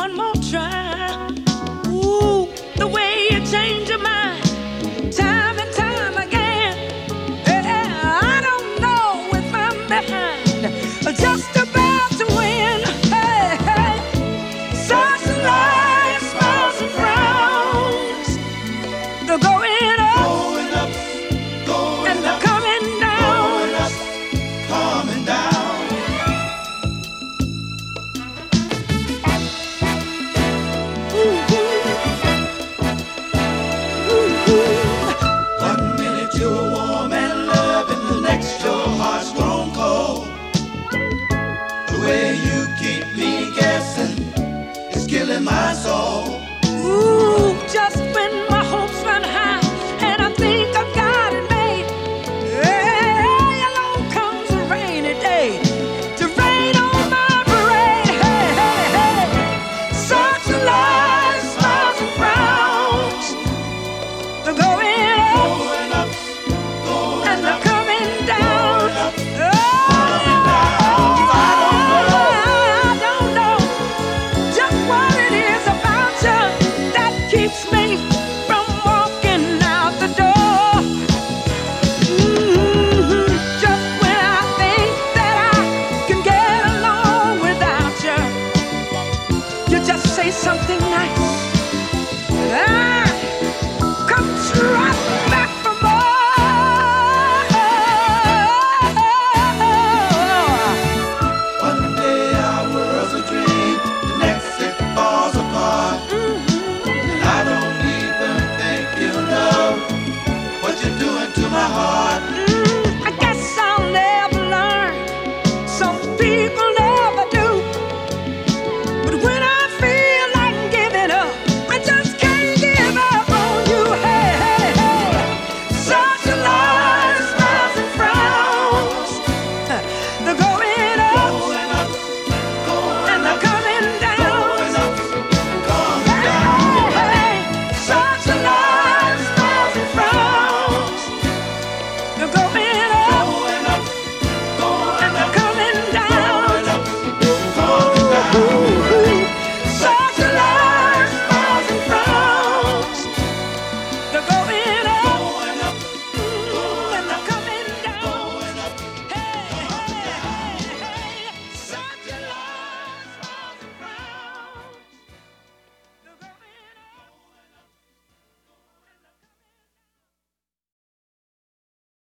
one more try. Ooh, the way you change your mind, time and time again. Yeah, I don't know if I'm behind, just about to win. Hey, hey, such life, smiles and frowns. The going up, and the coming down, coming down. Ooh, ooh, ooh. 1 minute you're warm and loving, the next your heart's grown cold. The way you keep me guessing is killing my soul. Ooh, just when my hopes run high and I think I've got it made, hey, along comes a rainy day to rain on my parade. Hey, hey, hey, such a life, smiles and frowns. The going up and the coming down. I don't know just what it is about you that keeps me from walking out the door. Just when I think that I can get along without you, you just say something